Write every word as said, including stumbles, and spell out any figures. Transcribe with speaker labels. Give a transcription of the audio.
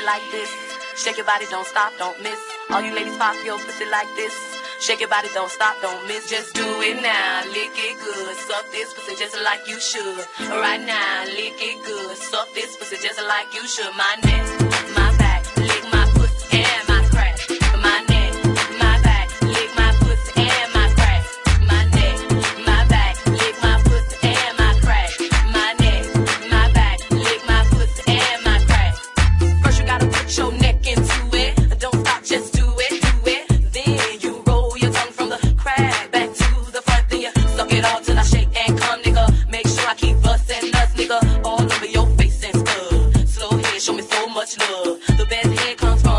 Speaker 1: like this. Shake your body, don't stop, don't miss. All you ladies pop your pussy like this. Shake your body, don't stop, don't miss. Just do it now, lick it good. Suck this pussy just like you should. Right now, lick it good. Suck this pussy just like you should. My neck, my back, lick my pussy and my crack. My neck, my back, lick my pussy and my crack. My neck, my back, lick my pussy and my crack. My neck, my back, lick my pussy and my crack. First you gotta put your neck into it. Don't stop, just do it, do it. Then you roll your tongue from the crack back to the front. Then you suck it all till I shake and come, nigga. Make sure I keep busting nuts, nigga, all over your face and stuff. Slow head, show me so much love. The best head comes from